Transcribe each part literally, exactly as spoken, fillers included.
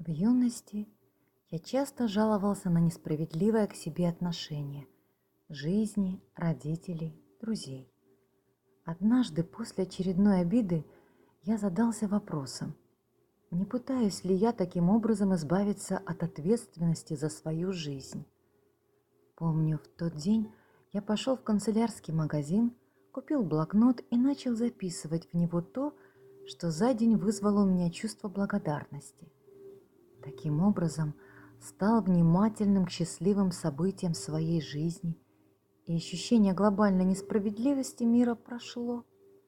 В юности я часто жаловался на несправедливое к себе отношение жизни, родителей, друзей. Однажды после очередной обиды я задался вопросом, не пытаюсь ли я таким образом избавиться от ответственности за свою жизнь. Помню, в тот день я пошел в канцелярский магазин, купил блокнот и начал записывать в него то, что за день вызвало у меня чувство благодарности. Таким образом, стал внимательным к счастливым событиям своей жизни, и ощущение глобальной несправедливости мира прошло.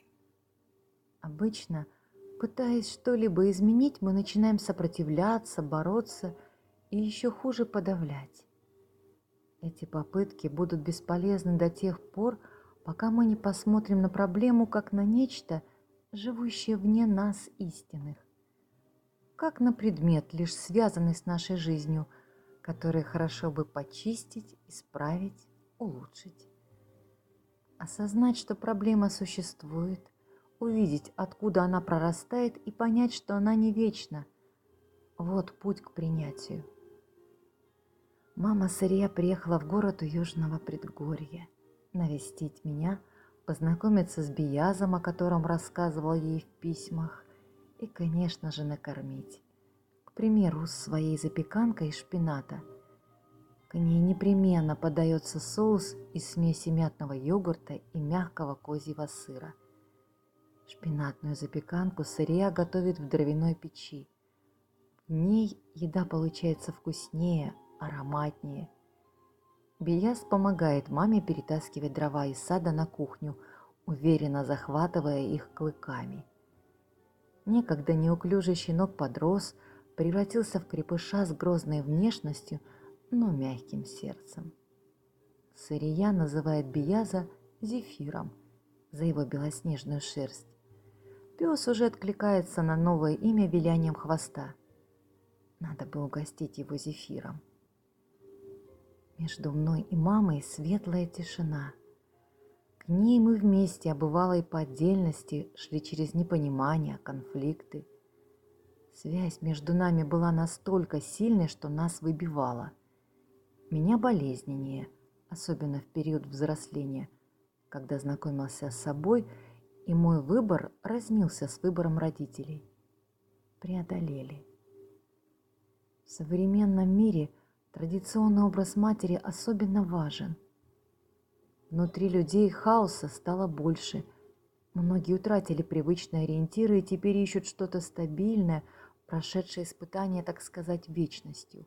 Обычно, пытаясь что-либо изменить, мы начинаем сопротивляться, бороться и еще хуже подавлять. Эти попытки будут бесполезны до тех пор, пока мы не посмотрим на проблему как на нечто, живущее вне нас истинных, как на предмет, лишь связанный с нашей жизнью, который хорошо бы почистить, исправить, улучшить. Осознать, что проблема существует, увидеть, откуда она прорастает, и понять, что она не вечна. Вот путь к принятию. Мама Сырья приехала в город у Южного предгорья навестить меня, познакомиться с Биязом, о котором рассказывал ей в письмах, и, конечно же, накормить. К примеру, своей запеканкой из шпината. К ней непременно подается соус из смеси мятного йогурта и мягкого козьего сыра. Шпинатную запеканку Сырья готовит в дровяной печи. В ней еда получается вкуснее, ароматнее. Бияз помогает маме перетаскивать дрова из сада на кухню, уверенно захватывая их клыками. Некогда неуклюжий щенок подрос, превратился в крепыша с грозной внешностью, но мягким сердцем. Сырья называет Бияза Зефиром за его белоснежную шерсть. Пес уже откликается на новое имя вилянием хвоста. Надо бы угостить его зефиром. Между мной и мамой светлая тишина. К ней мы вместе, а бывало и по отдельности, шли через непонимание, конфликты. Связь между нами была настолько сильной, что нас выбивала. Меня болезненнее, особенно в период взросления, когда знакомился с собой, и мой выбор разнился с выбором родителей. Преодолели. В современном мире традиционный образ матери особенно важен. Внутри людей хаоса стало больше. Многие утратили привычные ориентиры и теперь ищут что-то стабильное, прошедшее испытание, так сказать, вечностью.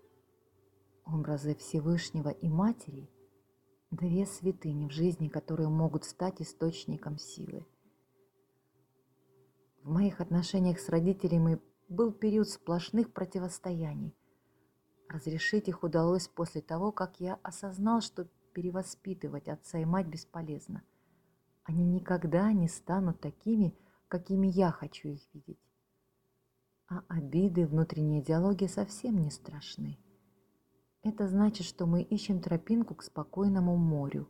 Образы Всевышнего и Матери – две святыни в жизни, которые могут стать источником силы. В моих отношениях с родителями был период сплошных противостояний. Разрешить их удалось после того, как я осознал, что перевоспитывать отца и мать бесполезно. Они никогда не станут такими, какими я хочу их видеть. А обиды, внутренние диалоги совсем не страшны. Это значит, что мы ищем тропинку к спокойному морю.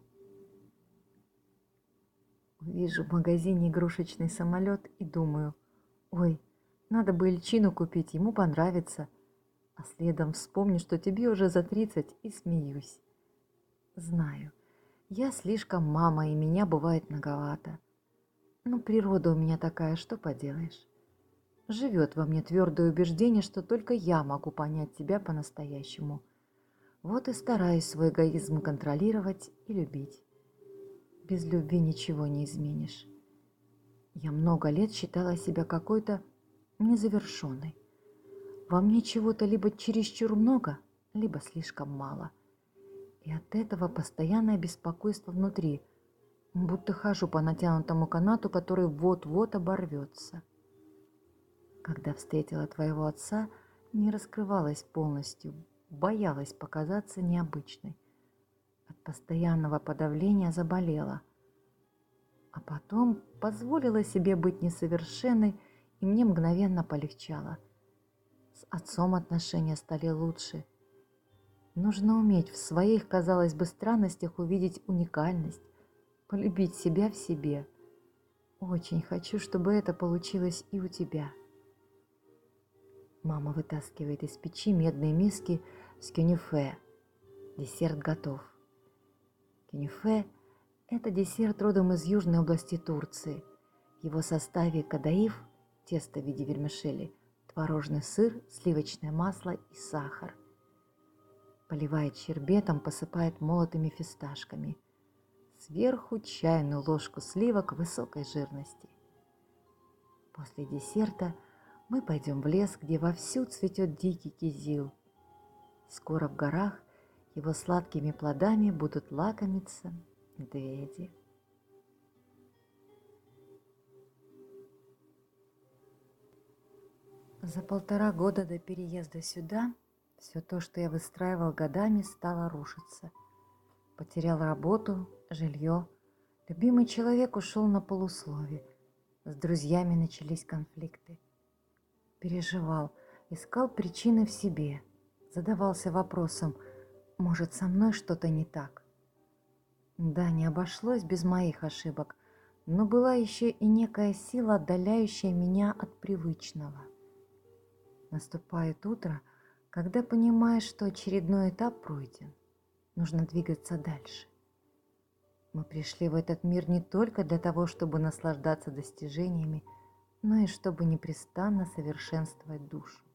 Вижу в магазине игрушечный самолет и думаю, ой, надо бы Ильчину купить, ему понравится. А следом вспомню, что тебе уже за тридцать, и смеюсь. Знаю, я слишком мама, и меня бывает многовато. Но природа у меня такая, что поделаешь. Живет во мне твердое убеждение, что только я могу понять тебя по-настоящему. Вот и стараюсь свой эгоизм контролировать и любить. Без любви ничего не изменишь. Я много лет считала себя какой-то незавершенной. Во мне чего-то либо чересчур много, либо слишком мало. И от этого постоянное беспокойство внутри, будто хожу по натянутому канату, который вот-вот оборвется. Когда встретила твоего отца, не раскрывалась полностью, боялась показаться необычной. От постоянного подавления заболела. А потом позволила себе быть несовершенной, и мне мгновенно полегчало. С отцом отношения стали лучше. Нужно уметь в своих, казалось бы, странностях увидеть уникальность, полюбить себя в себе. Очень хочу, чтобы это получилось и у тебя. Мама вытаскивает из печи медные миски с кюнифе. Десерт готов. Кюнифе – это десерт родом из южной области Турции. В его составе кадаиф, тесто в виде вермишели, творожный сыр, сливочное масло и сахар. Поливает щербетом, посыпает молотыми фисташками. Сверху чайную ложку сливок высокой жирности. После десерта мы пойдем в лес, где вовсю цветет дикий кизил. Скоро в горах его сладкими плодами будут лакомиться медведи. За полтора года до переезда сюда все то, что я выстраивал годами, стало рушиться. Потерял работу, жилье. Любимый человек ушел на полуслове. С друзьями начались конфликты. Переживал, искал причины в себе. Задавался вопросом, может, со мной что-то не так? Да, не обошлось без моих ошибок, но была еще и некая сила, отдаляющая меня от привычного. Наступает утро, когда понимаешь, что очередной этап пройден. Нужно двигаться дальше. Мы пришли в этот мир не только для того, чтобы наслаждаться достижениями, но и чтобы непрестанно совершенствовать душу.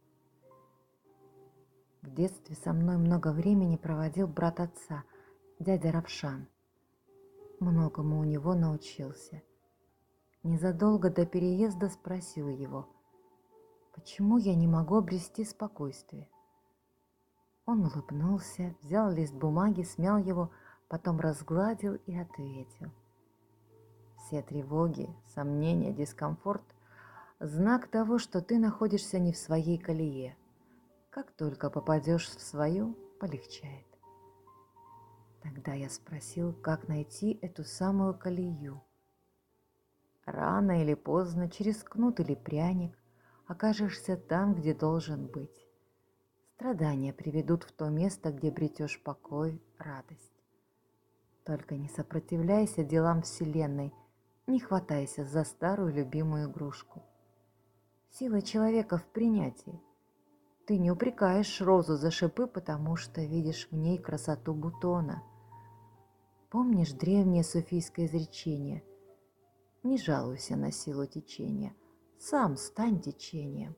В детстве со мной много времени проводил брат отца, дядя Равшан. Многому у него научился. Незадолго до переезда спросил его, почему я не могу обрести спокойствие. Он улыбнулся, взял лист бумаги, смял его, потом разгладил и ответил. Все тревоги, сомнения, дискомфорт – знак того, что ты находишься не в своей колее. Как только попадешь в свою, полегчает. Тогда я спросил, как найти эту самую колею. Рано или поздно, через кнут или пряник, окажешься там, где должен быть. Страдания приведут в то место, где обретешь покой, радость. Только не сопротивляйся делам Вселенной, не хватайся за старую любимую игрушку. Сила человека в принятии. Ты не упрекаешь розу за шипы, потому что видишь в ней красоту бутона. Помнишь древнее суфийское изречение? Не жалуйся на силу течения, сам стань течением.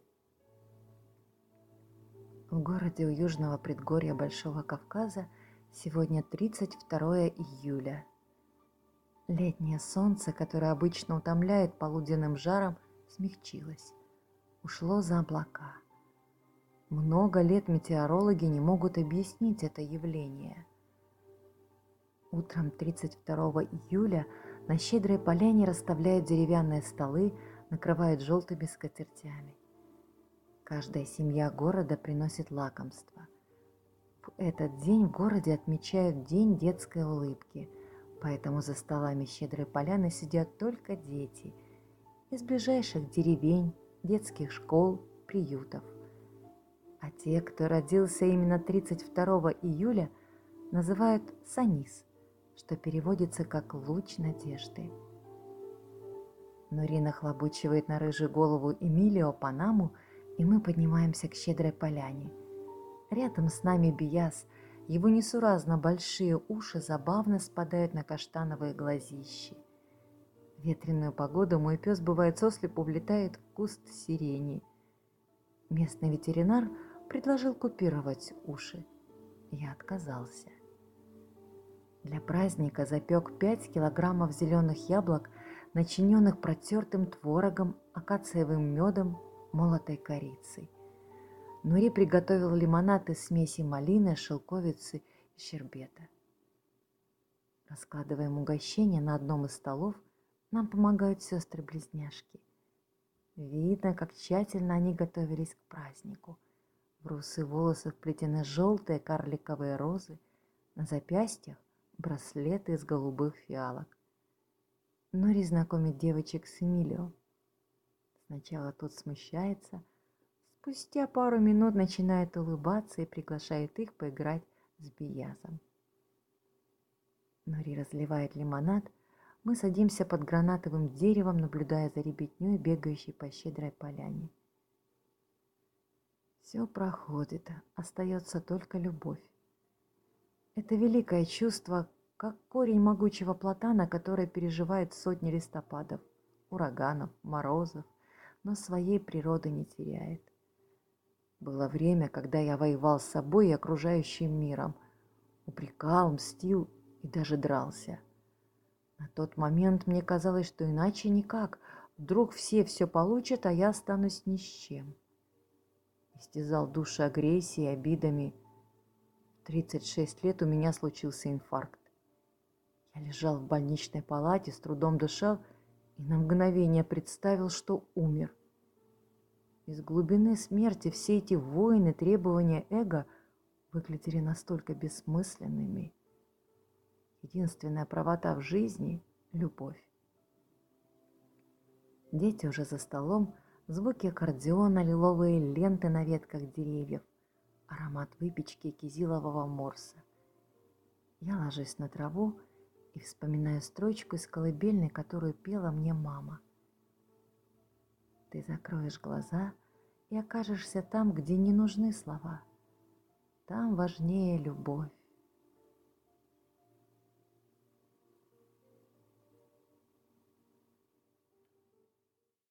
В городе у южного предгорья Большого Кавказа сегодня тридцать второе июля. Летнее солнце, которое обычно утомляет полуденным жаром, смягчилось, ушло за облака. Много лет метеорологи не могут объяснить это явление. Утром тридцать второго июля на Щедрой поляне расставляют деревянные столы, накрывают желтыми скатертями. Каждая семья города приносит лакомство. В этот день в городе отмечают День детской улыбки, поэтому за столами Щедрой поляны сидят только дети из ближайших деревень, детских школ, приютов. А те, кто родился именно тридцать второго июля, называют Санис, что переводится как «луч надежды». Нури нахлобучивает на рыжую голову Эмилио панаму, и мы поднимаемся к Щедрой поляне. Рядом с нами Бияс, его несуразно большие уши забавно спадают на каштановые глазищи. В ветреную погоду мой пес бывает сослепу влетает в куст сирени. Местный ветеринар предложил купировать уши. Я отказался. Для праздника запек пять килограммов зеленых яблок, начиненных протертым творогом, акациевым медом, молотой корицей. Нури приготовил лимонад из смеси малины, шелковицы и щербета. Раскладываем угощение на одном из столов, нам помогают сестры-близняшки. Видно, как тщательно они готовились к празднику. В русые волосы вплетены желтые карликовые розы, на запястьях браслеты из голубых фиалок. Нури знакомит девочек с Эмилио. Сначала тот смущается, спустя пару минут начинает улыбаться и приглашает их поиграть с Биязом. Нури разливает лимонад, мы садимся под гранатовым деревом, наблюдая за ребятней, бегающей по Щедрой поляне. Все проходит, остается только любовь. Это великое чувство, как корень могучего платана, который переживает сотни листопадов, ураганов, морозов, но своей природы не теряет. Было время, когда я воевал с собой и окружающим миром, упрекал, мстил и даже дрался. На тот момент мне казалось, что иначе никак. Вдруг все все получат, а я останусь ни с чем. Истязал душу агрессией, обидами. В тридцать шесть лет у меня случился инфаркт. Я лежал в больничной палате, с трудом дышал и на мгновение представил, что умер. Из глубины смерти все эти войны, требования эго выглядели настолько бессмысленными. Единственная правота в жизни – любовь. Дети уже за столом, звуки аккордеона, лиловые ленты на ветках деревьев, аромат выпечки и кизилового морса. Я ложусь на траву и вспоминаю строчку из колыбельной, которую пела мне мама. Ты закроешь глаза и окажешься там, где не нужны слова. Там важнее любовь.